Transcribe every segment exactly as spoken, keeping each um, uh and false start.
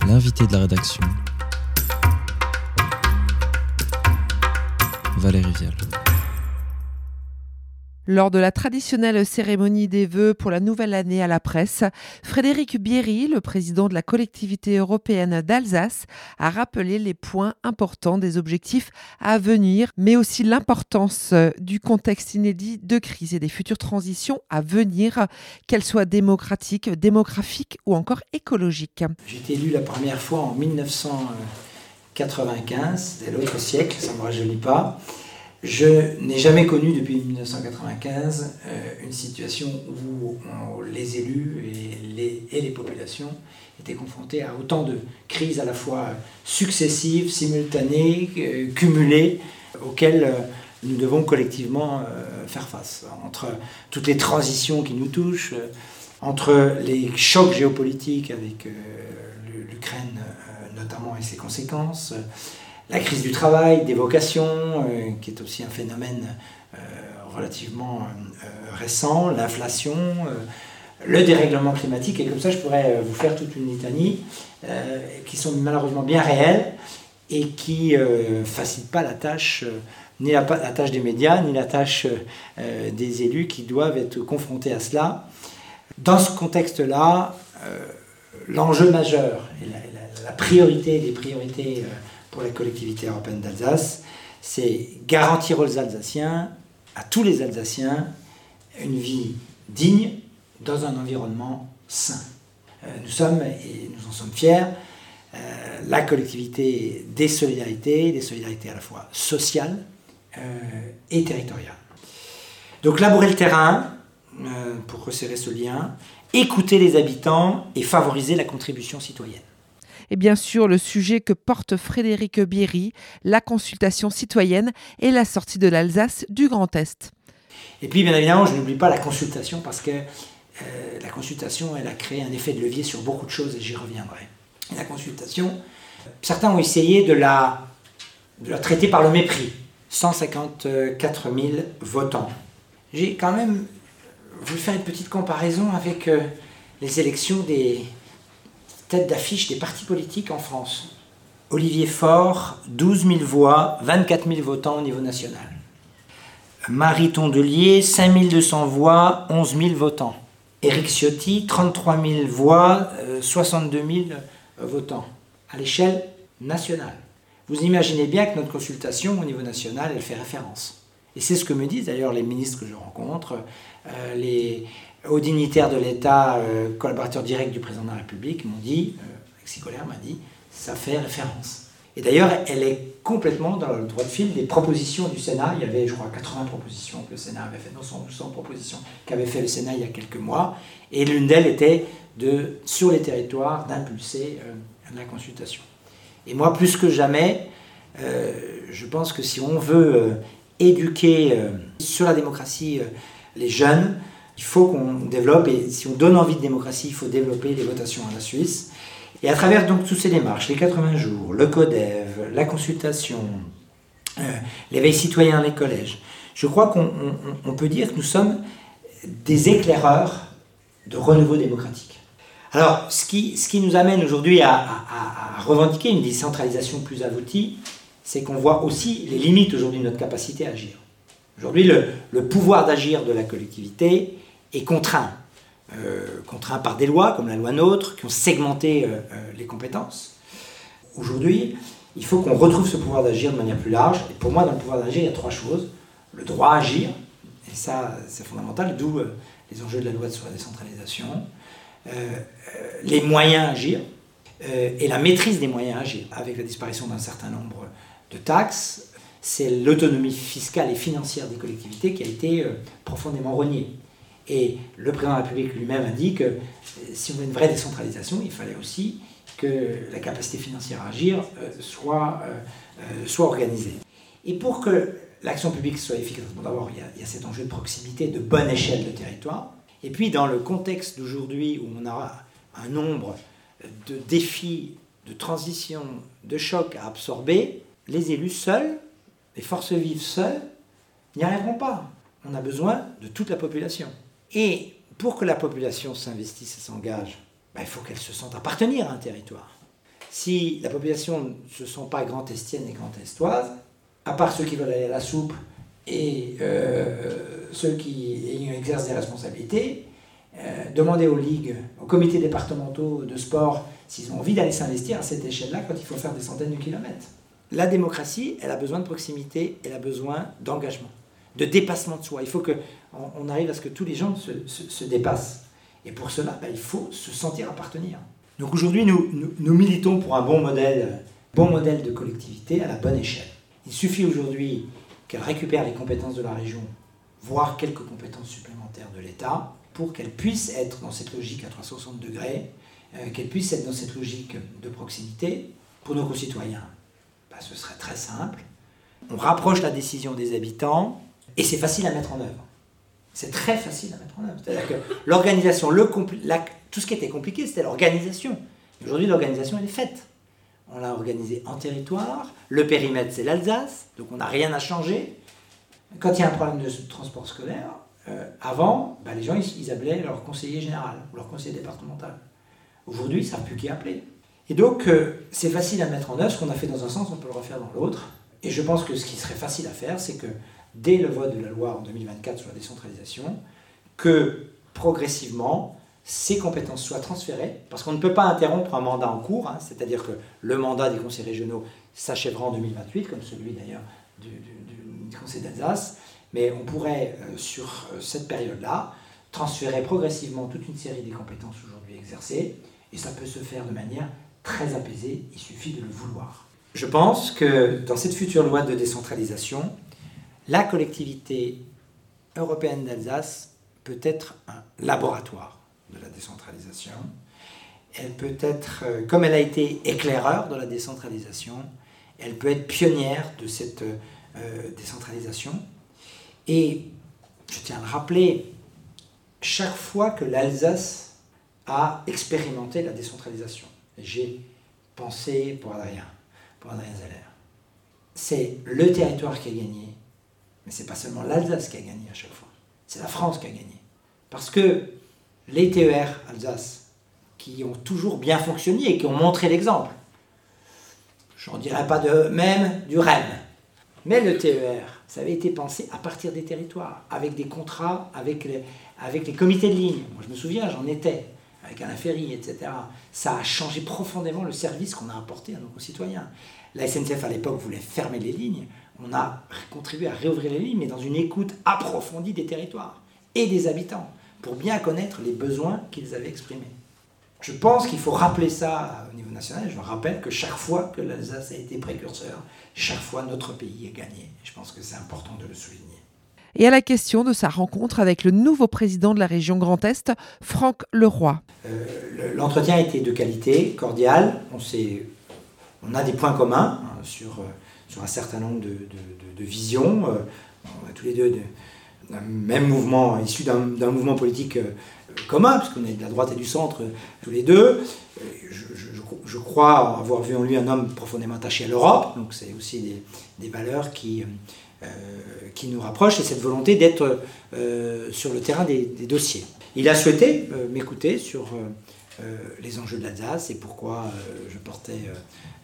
L'invité de la rédaction, Valérie Vial. Lors de la traditionnelle cérémonie des vœux pour la nouvelle année à la presse, Frédéric Bierry, le président de la collectivité européenne d'Alsace, a rappelé les points importants des objectifs à venir, mais aussi l'importance du contexte inédit de crise et des futures transitions à venir, qu'elles soient démocratiques, démographiques ou encore écologiques. J'ai été élu la première fois en dix-neuf cent quatre-vingt-quinze, c'était l'autre siècle, ça ne me rajeunit pas. Je n'ai jamais connu depuis dix-neuf cent quatre-vingt-quinze euh, une situation où on, les élus et les, et les populations étaient confrontés à autant de crises à la fois successives, simultanées, euh, cumulées, auxquelles euh, nous devons collectivement euh, faire face. Entre toutes les transitions qui nous touchent, euh, entre les chocs géopolitiques avec euh, l'Ukraine euh, notamment et ses conséquences, euh, la crise du travail, des vocations, euh, qui est aussi un phénomène euh, relativement euh, récent, l'inflation, euh, le dérèglement climatique, et comme ça je pourrais vous faire toute une litanie, euh, qui sont malheureusement bien réelles et qui ne euh, facilitent pas la tâche, euh, ni la, la tâche des médias, ni la tâche euh, des élus qui doivent être confrontés à cela. Dans ce contexte-là, euh, l'enjeu majeur et la, la, la priorité des priorités euh, pour la collectivité européenne d'Alsace, c'est garantir aux Alsaciens, à tous les Alsaciens, une vie digne dans un environnement sain. Euh, nous sommes, et nous en sommes fiers, euh, la collectivité des solidarités, des solidarités à la fois sociales euh, et territoriales. Donc labourer le terrain, euh, pour resserrer ce lien, écouter les habitants et favoriser la contribution citoyenne. Et bien sûr, le sujet que porte Frédéric Bierry, la consultation citoyenne et la sortie de l'Alsace du Grand Est. Et puis, bien évidemment, je n'oublie pas la consultation parce que euh, la consultation, elle a créé un effet de levier sur beaucoup de choses et j'y reviendrai. Et la consultation, certains ont essayé de la, de la traiter par le mépris. cent cinquante-quatre mille votants. J'ai quand même voulu faire une petite comparaison avec euh, les élections des tête d'affiche des partis politiques en France. Olivier Faure, douze mille voix, vingt-quatre mille votants au niveau national. Marie Tondelier, cinq mille deux cents voix, onze mille votants. Éric Ciotti, trente-trois mille voix, soixante-deux mille votants, à l'échelle nationale. Vous imaginez bien que notre consultation au niveau national, elle fait référence. Et c'est ce que me disent d'ailleurs les ministres que je rencontre, euh, les hauts dignitaires de l'État, euh, collaborateurs directs du président de la République, m'ont dit, euh, Alexis Kohler m'a dit, ça fait référence. Et d'ailleurs, elle est complètement dans le droit de fil des propositions du Sénat. Il y avait, je crois, quatre-vingts propositions que le Sénat avait fait, non, cent propositions qu'avait fait le Sénat il y a quelques mois. Et l'une d'elles était, de, sur les territoires, d'impulser euh, la consultation. Et moi, plus que jamais, euh, je pense que si on veut euh, éduquer euh, sur la démocratie euh, les jeunes, il faut qu'on développe, et si on donne envie de démocratie, il faut développer les votations à la Suisse. Et à travers donc toutes ces démarches, les quatre-vingts jours, le CODEV, la consultation, euh, l'éveil citoyen dans les collèges, je crois qu'on on, on peut dire que nous sommes des éclaireurs de renouveau démocratique. Alors, ce qui, ce qui nous amène aujourd'hui à, à, à revendiquer une décentralisation plus aboutie, c'est qu'on voit aussi les limites aujourd'hui de notre capacité à agir. Aujourd'hui, le, le pouvoir d'agir de la collectivité est contraint. Euh, contraint par des lois, comme la loi NOTRe, qui ont segmenté euh, euh, les compétences. Aujourd'hui, il faut qu'on retrouve ce pouvoir d'agir de manière plus large. Et pour moi, dans le pouvoir d'agir, il y a trois choses. Le droit à agir, et ça, c'est fondamental, d'où euh, les enjeux de la loi sur la décentralisation. Euh, euh, les moyens à agir, euh, et la maîtrise des moyens à agir, avec la disparition d'un certain nombre de taxes. C'est l'autonomie fiscale et financière des collectivités qui a été euh, profondément reniée. Et le président de la République lui-même a dit que si on veut une vraie décentralisation, il fallait aussi que la capacité financière à agir euh, soit, euh, euh, soit organisée. Et pour que l'action publique soit efficace, bon, d'abord, il y, a, il y a cet enjeu de proximité, de bonne échelle de territoire. Et puis, dans le contexte d'aujourd'hui, où on a un nombre de défis, de transitions, de chocs à absorber, les élus seuls, les forces vives seules, n'y arriveront pas. On a besoin de toute la population. Et pour que la population s'investisse et s'engage, ben, il faut qu'elle se sente appartenir à un territoire. si la population ne se sent pas grand-estienne et grand-estoise, à part ceux qui veulent aller à la soupe et euh, ceux qui exercent des responsabilités, euh, demander aux ligues, aux comités départementaux de sport, s'ils ont envie d'aller s'investir à cette échelle-là quand il faut faire des centaines de kilomètres. La démocratie, elle a besoin de proximité, elle a besoin d'engagement, de dépassement de soi. Il faut qu'on on arrive à ce que tous les gens se, se, se dépassent. Et pour cela, ben, il faut se sentir appartenir. Donc aujourd'hui, nous, nous, nous militons pour un bon modèle, bon modèle de collectivité à la bonne échelle. Il suffit aujourd'hui qu'elle récupère les compétences de la région, voire quelques compétences supplémentaires de l'État, pour qu'elle puisse être dans cette logique à trois cent soixante degrés, euh, qu'elle puisse être dans cette logique de proximité. Pour nos concitoyens, ben, ce serait très simple. On rapproche la décision des habitants et c'est facile à mettre en œuvre. C'est très facile à mettre en œuvre. C'est-à-dire que l'organisation, le compli- la, tout ce qui était compliqué, c'était l'organisation. Aujourd'hui, l'organisation, elle est faite. On l'a organisée en territoire. Le périmètre, c'est l'Alsace. Donc, on n'a rien à changer. Quand il y a un problème de transport scolaire, euh, avant, ben, les gens, ils, ils appelaient leur conseiller général ou leur conseiller départemental. Aujourd'hui, ils ne savent plus qui appeler. Et donc, euh, c'est facile à mettre en œuvre. Ce qu'on a fait dans un sens, on peut le refaire dans l'autre. Et je pense que ce qui serait facile à faire, c'est que dès le vote de la loi en deux mille vingt-quatre sur la décentralisation, que progressivement, ces compétences soient transférées, parce qu'on ne peut pas interrompre un mandat en cours, hein, c'est-à-dire que le mandat des conseils régionaux s'achèvera en deux mille vingt-huit, comme celui d'ailleurs du, du, du Conseil d'Alsace, mais on pourrait, euh, sur cette période-là, transférer progressivement toute une série des compétences aujourd'hui exercées, et ça peut se faire de manière très apaisée, il suffit de le vouloir. Je pense que dans cette future loi de décentralisation, la collectivité européenne d'Alsace peut être un laboratoire de la décentralisation. Elle peut être, comme elle a été éclaireur de la décentralisation, elle peut être pionnière de cette euh, décentralisation. Et je tiens à le rappeler, chaque fois que l'Alsace a expérimenté la décentralisation, j'ai pensé pour Adrien, pour Adrien Zeller, c'est le territoire qui a gagné. Mais ce n'est pas seulement l'Alsace qui a gagné à chaque fois, c'est la France qui a gagné. Parce que les T E R Alsace, qui ont toujours bien fonctionné et qui ont montré l'exemple, je n'en dirais pas de même du R E M, mais le T E R, ça avait été pensé à partir des territoires, avec des contrats, avec les, avec les comités de ligne. Moi je me souviens, j'en étais, avec Alain Ferry, et cetera. Ça a changé profondément le service qu'on a apporté à nos concitoyens. La S N C F à l'époque voulait fermer les lignes. On a contribué à réouvrir les lignes, mais dans une écoute approfondie des territoires et des habitants, pour bien connaître les besoins qu'ils avaient exprimés. Je pense qu'il faut rappeler ça au niveau national. Je rappelle que chaque fois que l'Alsace a été précurseur, chaque fois notre pays a gagné. Je pense que c'est important de le souligner. Et à la question de sa rencontre avec le nouveau président de la région Grand Est, Franck Leroy. Euh, l'entretien a été de qualité, cordial. On, s'est, on a des points communs hein, sur... Euh, sur un certain nombre de, de, de, de visions. Euh, on a tous les deux de, d'un même mouvement, issu d'un, d'un mouvement politique euh, commun, parce qu'on est de la droite et du centre euh, tous les deux. Euh, je, je, je crois avoir vu en lui un homme profondément attaché à l'Europe, donc c'est aussi des, des valeurs qui, euh, qui nous rapprochent, et cette volonté d'être euh, sur le terrain des, des dossiers. Il a souhaité euh, m'écouter sur... Euh, Euh, les enjeux de l'Alsace et pourquoi euh, je portais euh,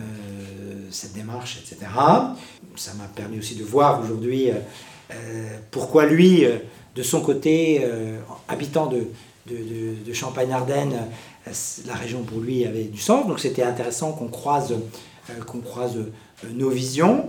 euh, cette démarche, et cetera. Ça m'a permis aussi de voir aujourd'hui euh, euh, pourquoi lui, euh, de son côté, euh, habitant de, de, de, de Champagne-Ardenne, euh, la région pour lui avait du sens. Donc c'était intéressant qu'on croise, euh, qu'on croise euh, nos visions.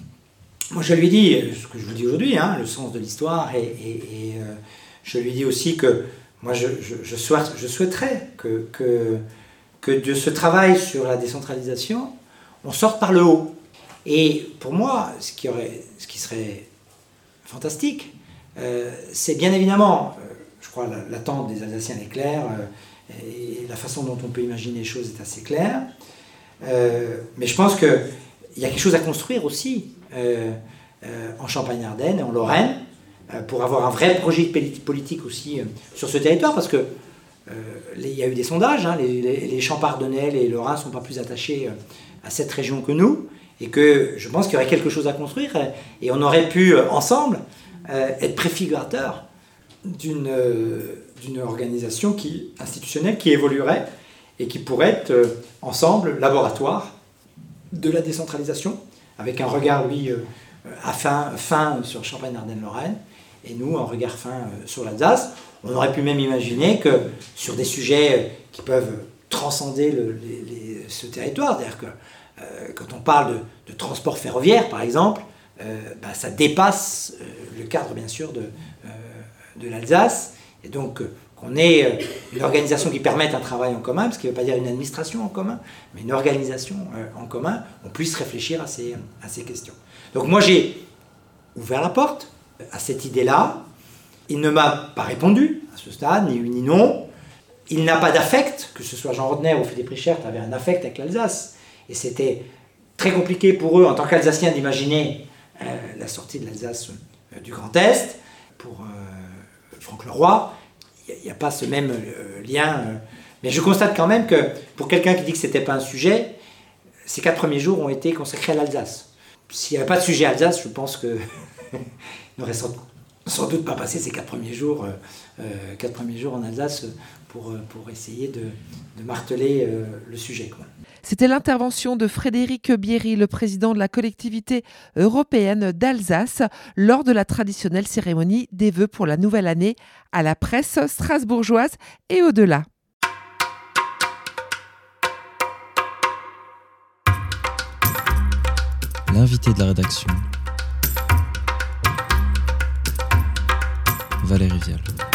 Moi je lui dis, ce que je vous dis aujourd'hui, hein, le sens de l'histoire, et, et, et euh, je lui dis aussi que moi, je, je, je, souhaite, je souhaiterais que, que, que de ce travail sur la décentralisation, on sorte par le haut. Et pour moi, ce qui, aurait, ce qui serait fantastique, euh, c'est bien évidemment, euh, je crois, la, l'attente des Alsaciens est claire, euh, et la façon dont on peut imaginer les choses est assez claire. Euh, mais je pense qu'il y a quelque chose à construire aussi euh, euh, en Champagne-Ardenne et en Lorraine, pour avoir un vrai projet politique aussi sur ce territoire, parce que euh, il y a eu des sondages, hein, les, les, les Champardonnais, les Lorrains ne sont pas plus attachés à cette région que nous, et que je pense qu'il y aurait quelque chose à construire, et on aurait pu, ensemble, euh, être préfigurateurs d'une, euh, d'une organisation qui, institutionnelle qui évoluerait, et qui pourraient être euh, ensemble laboratoire de la décentralisation, avec un regard, lui, euh, à fin, fin sur Champagne-Ardenne-Lorraine, et nous, un regard fin euh, sur l'Alsace. On aurait pu même imaginer que sur des sujets qui peuvent transcender le, les, les, ce territoire, c'est-à-dire que euh, quand on parle de, de transport ferroviaire, par exemple, euh, bah, ça dépasse euh, le cadre, bien sûr, de, euh, de l'Alsace, et donc euh, qu'on ait euh, une organisation qui permette un travail en commun, ce qui ne veut pas dire une administration en commun, mais une organisation euh, en commun, on puisse réfléchir à ces, à ces questions. Donc moi, j'ai ouvert la porte à cette idée-là. Il ne m'a pas répondu à ce stade, ni oui ni non. Il n'a pas d'affect, que ce soit Jean Rodner ou Philippe Richert avait un affect avec l'Alsace. Et c'était très compliqué pour eux, en tant qu'Alsaciens, d'imaginer euh, la sortie de l'Alsace euh, du Grand Est. Pour euh, Franck Leroy, il n'y a, a pas ce même euh, lien. Euh. Mais je constate quand même que pour quelqu'un qui dit que ce n'était pas un sujet, ces quatre premiers jours ont été consacrés à l'Alsace. S'il n'y avait pas de sujet Alsace, je pense qu'il n'aurait sans, sans doute pas passé ces quatre premiers jours, euh, euh, quatre premiers jours en Alsace pour, pour essayer de, de marteler euh, le sujet, quoi. C'était l'intervention de Frédéric Bierry, le président de la collectivité européenne d'Alsace, lors de la traditionnelle cérémonie des vœux pour la nouvelle année à la presse strasbourgeoise et au-delà. L'invité de la rédaction, Valérie Vial.